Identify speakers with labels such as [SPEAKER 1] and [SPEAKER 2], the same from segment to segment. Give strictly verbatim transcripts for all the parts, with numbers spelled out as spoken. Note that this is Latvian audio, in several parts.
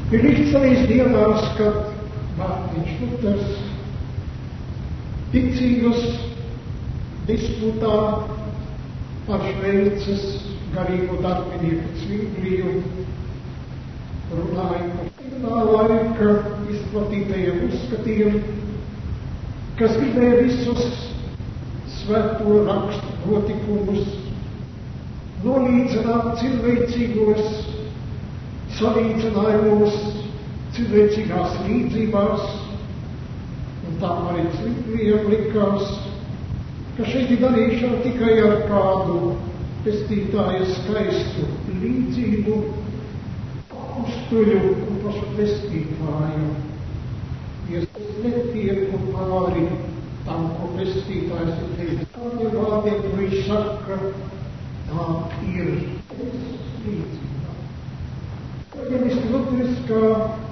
[SPEAKER 1] Ir izcelīs dienās, kad Mārtiņš Luters ticības disputā ar Šveices garīgo darbinieku Cvigliju runāja par tā laika izplatītajiem uzskatiem, kas gribēja visus svēto rakstu notikumus nolīdzināt cilvēcīgos salīdzinājumos, cilvēcīgās līdzībās, un tā arī Cviglijam likās, ka šeit ir darīšana tikai ar kādu pestītāja skaistu līdzību, uztuļu un pašu pestītāju. Ja es netieku pāri tam, ko pestītājs ir teicis, tādiem vārdiem, ko viņš saka, tā ir līdzība. Evaņģeliski luteriskā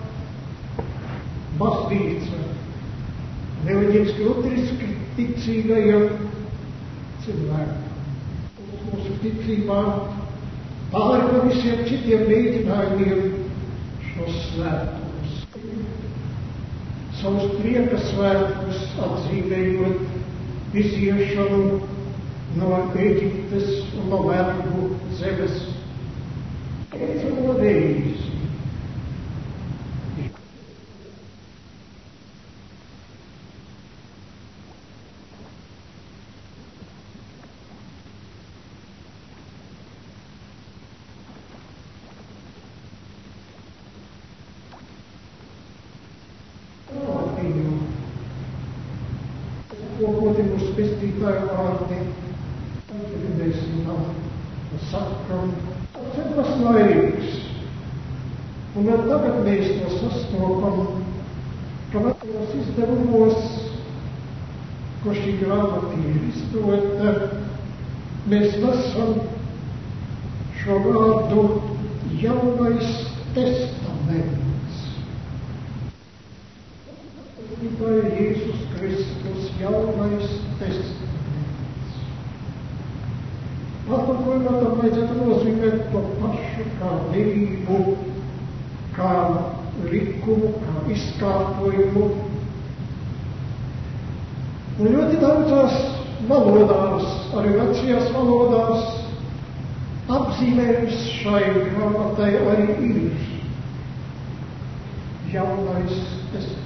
[SPEAKER 1] baznīca, evaņģeliski luteriski ticīgajiem cilvēkiem. Mūsu ticībā pāri par visiem citiem mēģinājumiem šos svētkus. Savus prieka svētkus atzīmējot iziešanu no Ēģiptes un no vergu zemes. Modējis. Kokoti mūsu pestītāju vārdi, gribēsim tā sakam, atceras laiks. Un vēl tagad mēs to sastopam, ka vēlos izdevumos, ko šī grāmata ir izdota, mēs lasam šo vārdu Jaunais testaments. Tikai Jēzus Kristus Jaunais testaments. Atpakaļ tam vajadzētu nozīmēt to pašu kā derību, kā likumu, kā izkārtojumu. Un ļoti daudzās valodās, arī vecajās valodās, apzīmējums šai grāmatai arī ir Jaunais testaments.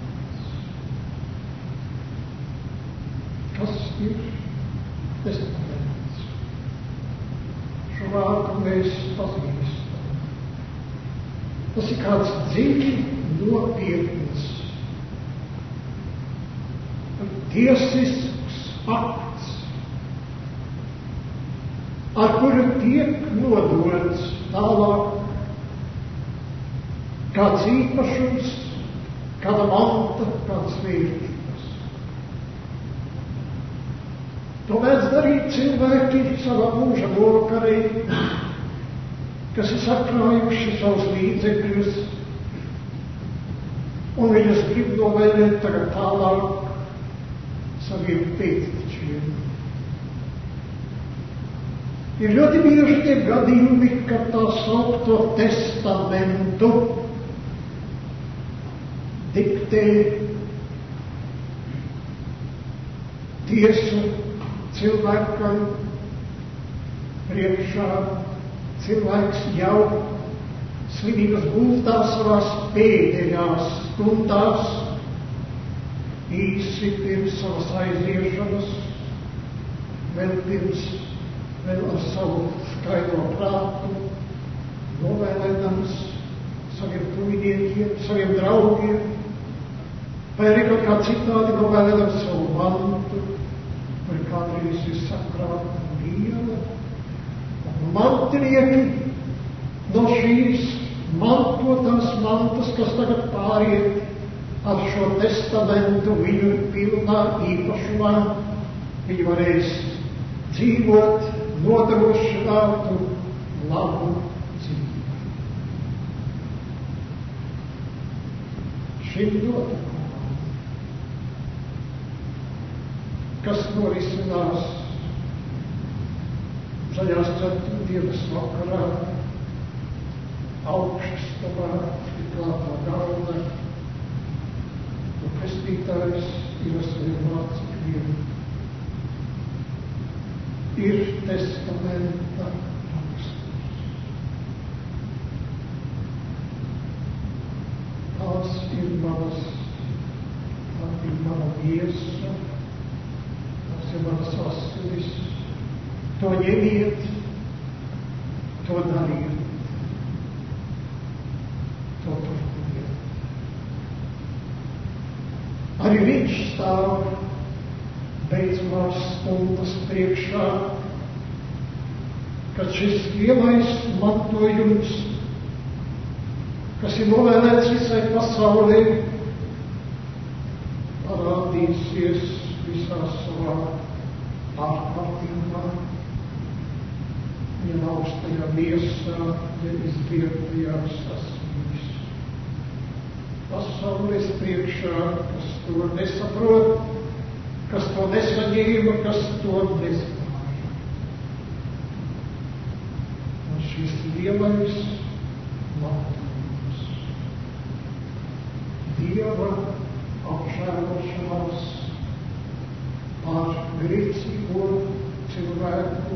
[SPEAKER 1] Kas ir testaments? Šo vārdu mēs pazīstam. Tas ir kāds dziļi nopietns, tiesisks akts, ar kuru tiek nodots tālāk kāds īpašums, kāda manta, kāds vērtības. To mēdz darīt cilvēki savā mūža nokarī, kas ir sakrājuši savus līdzekļus, un viņus grib novēlēt tagad tālāk saviem pēctečiem. Ir ļoti bieži tie gadījumi, kad tā saukto testamentu diktē tiesu cilvēkam priekšā. Cilvēks jau slimības gultā savās pēdējās stundās, īsi pirms savas aiziešanas, vēl pirms, vēl ar savu skaidro prātu, novēlēdams saviem tuviniekiem, saviem draugiem, vai arī kaut kā citādi novēlēdams savu mantu, kur kādreiz ir sakrāta liela. Un mantinieki no šīs mantotās mantas, kas tagad pāriet ar šo testamentu viņu pilnā īpašumā, viņi varēs dzīvot nodrošinātu labu dzīvi. Šim notikumam, kas norisinās šajās ceturtdienas vakarā, augstabā, klātā galda, un pestītājs ir saviem mācekļiem. Ir testamenta raksturs. Tās ir manas, tā ir mana miesa, tās ir manas asinis. To ņemiet, to dariet, to turpiniet. Arī viņš stāv beidzamās stundas priekšā, kad šis lielais mantojums, kas ir novēlēts visai pasaulē, parādīsies visā savā ārkārtībā, ja laustajā miesā, ja izbiedtajās asīs. Pasaules priekšā, kas to nesaprot, kas to nesaņēma, kas to nezināja. Un šis lielais mantojums, Dieva apžēlošanās pār grēcīgo cilvēku,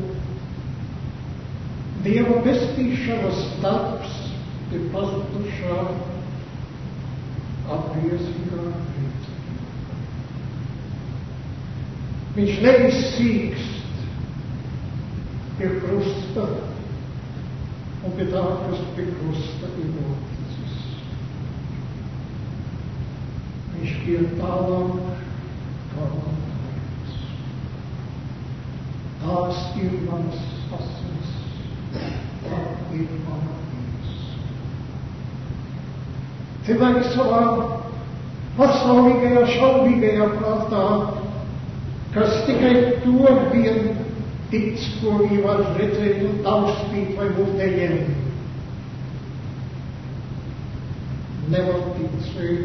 [SPEAKER 1] Dieva pestīšanas darbs ir pazudušā atgriezīgā grēcība. Viņš neizsīkst pie krusta, un pie tā, kas pie krusta ir noticis. Viņš iet tālāk kā mantojums. Tās ir manas asinis, tā ir mana miesa. Cilvēki savā pasaulīgajā, šaubīgajā prātā, kas tikai to vien tic, ko viņi var redzēt un taustīt vai būt neņemt. Nevar ticēt.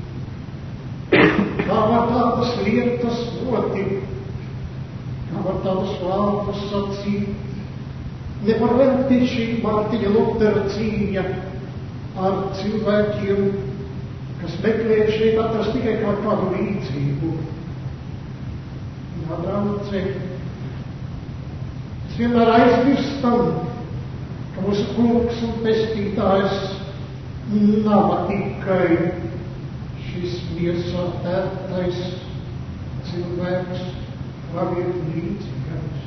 [SPEAKER 1] Kā var tādas lietas notikt, kā var tādas vārdus sacīt. Nevar vērtīt šī Mārtiņa Lutera cīņa ar cilvēkiem, kas meklē šeit atrast tikai kā kādu līdzību. Draudzē, mēs vienmēr aizmirstam, ka mūsu kungs un pestītājs nav tikai šis miesā ērtais cilvēks, kā ir līdzīgais.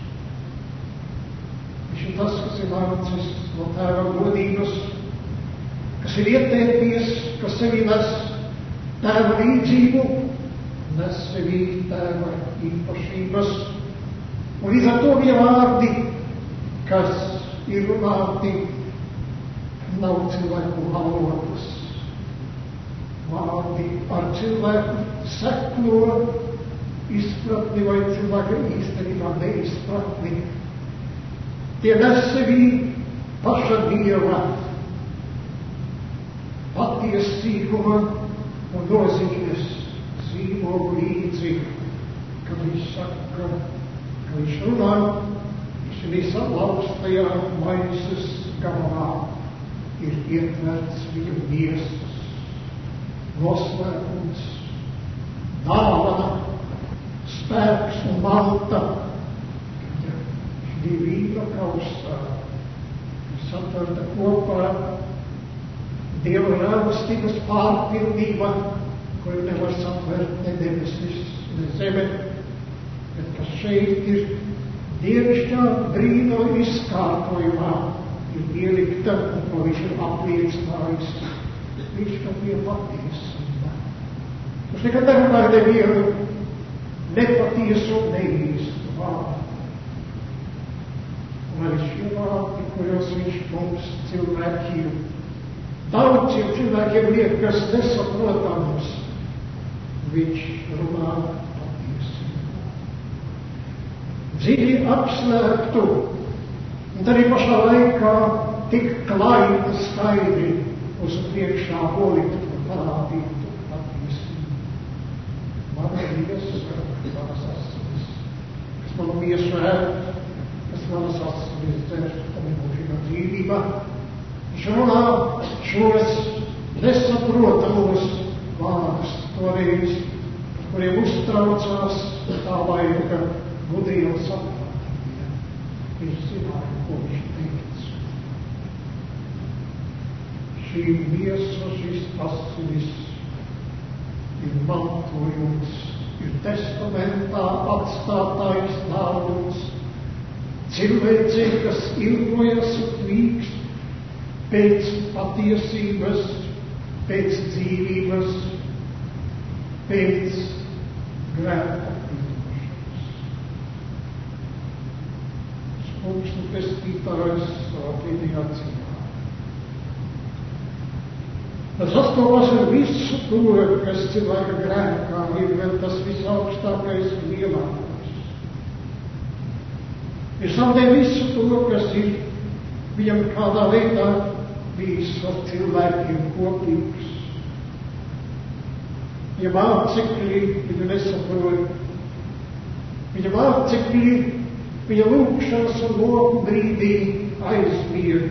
[SPEAKER 1] Viņš ir tas, kas ir nācis no Tēva godības, kas ir ietēpies, kas sevi nes Tēva līdzību, nes sevi Tēva īpašības, un līdz ar to viņa vārdi, kas ir runāti, nav cilvēku valodas. Vārdi ar cilvēku seklo izpratni vai cilvēka īstenībā neizpratni. Tie nes sevi paša Dieva patiesīguma un nozīmes zīmogu līdzi, kad viņš saka, ka viņš runā, viņš visā laukstajā maises gabalā ir ietverts viņa miesas, noslēpums, dāvana, spēks un manta, divība kaustā, satverta kopā Dieva žēlastības pārpilnība, kuru nevar satvert ne debesis, ne zeme, bet kas šeit ir dievišķā brīnuma izkārtojumā, ir ielikta, un ko viņš ir apliecinājis. Viņš kā bija patiesība. Viņš nekad nerunāja nevienu nepatiesu un neīstu vārdu. Un arī šie vārdi, kuros viņš mums cilvēkiem, daudziem cilvēkiem liekas nesaprotams, viņš runā patiesību. Dziļi apslēptu, un arī pašā laikā tik klāji un skaidri uz priekšā holiktu un parādītu patiesību. Mana miesa, manas asinis, kas manu miesu ēd, kas manas asinis dzer, un mūžīgā dzīvībā, viņš šurā šos nesaprotamos vārdus toreiz, par kuriem uztraucās tā laika gudrie un saprātīgie. Viņš zināja, ko viņš teica. Šī miesa, šis asinis ir mantojums, ir testamentā atstātais dārums, cilvēcei, kas ilgojas un tvīkst pēc patiesības, pēc dzīvības, pēc grēka atbrīvošanas. Skumstu pestītājs savā pēdējā cīņā. Tas sastopās ar visu to, kas cilvēka grēkā ir vēl tas visaugstākais un lielākais. Ir zaudē visu to, kas ir viņam kādā veidā bijis ar cilvēkiem kopīgs. Viņa mācekļi viņu nesaprot. Viņa mācekļi viņa lūgšanas un loku brīdī aizmier.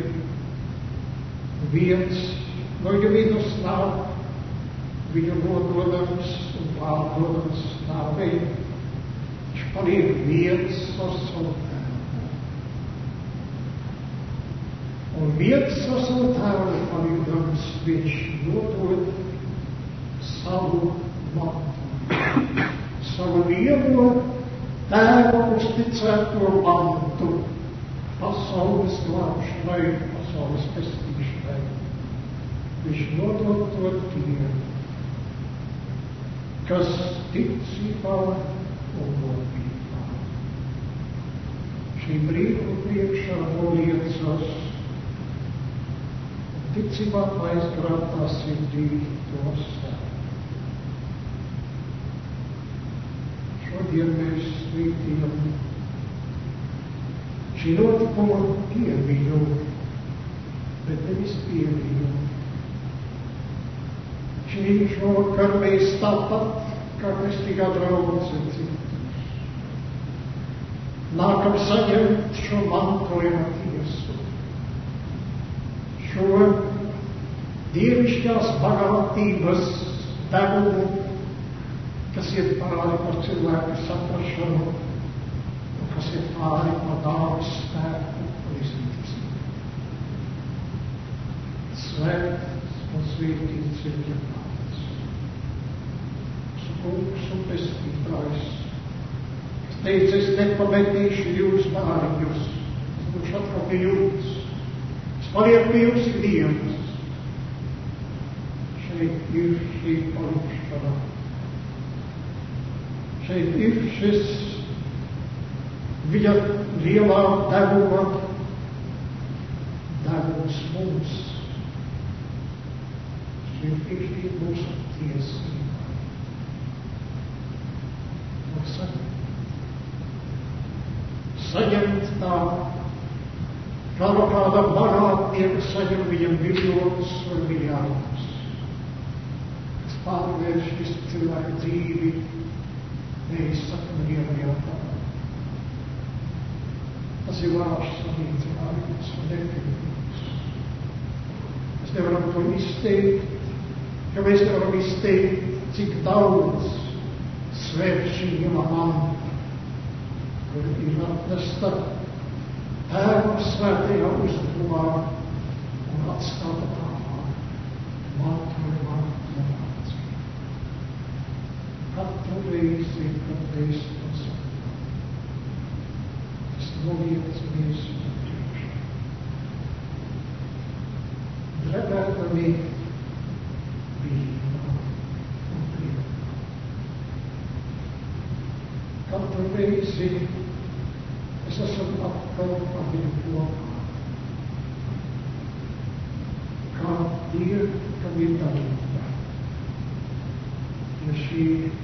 [SPEAKER 1] Viens no viņa vidus nāk, viņu nododams un pārdodams nāvei. Viņš paliek viens ar savu tēvu. Un viens ar savu tēvu paliekams, viņš nodod savu mantu, savu vieno tēva uzticēto mantu pasaules glābšanai, pasaules pestīšanai. Viņš nodod to tiem, kas ticībā un godībā. Šī brīva priekšā noliecas un ticībā aizkrātā sirdī to sēd. Šodien mēs svītījam šī notikuma piemiņu, bet nevis piemiņu. Šī šovakar mēs tāpat, kā kristīgā draudzē citus, nākam saņemt šo mantojuma tiesu, šo dievišķās bagātības devumu, kas iet pāri par cilvēku saprašanu un kas iet pāri par dāvas spēku un izlīdzību. Svēts un svētīts ir Viņa vārds. Kungs un pestītājs, kas teica, es nepametīšu jūs bērņus, es būšu atkal pie jums, es palieku pie jums ikdienas. Šeit ir šī palikšana. Šeit ir šis viņa lielā devuma, devums mums. Šeit ir šī mūsu tiesība. Saņemt tā, kā no kāda bagātnieka saņem viņam miljonus un miljardus. Tas pārvērš visu cilvēku dzīvi neizsakāmajā tādā. Tas ir vārds salīdzinājums un nepilnības. Mēs nevaram to izteikt, jo mēs nevaram izteikt, cik daudz svēr šī liela manta, kur ir atnesta Tēva svētajā uzdevumā un atstāta tālā mantojumā no mācību. Katru reizi, kad mēs to sakām, tas noliecamies uz priekšu. Drebēdami brīvā un priekā. Katru reizi es esmu atkal ar viņu kopā. Kā tie, kam ir darība. Ja šī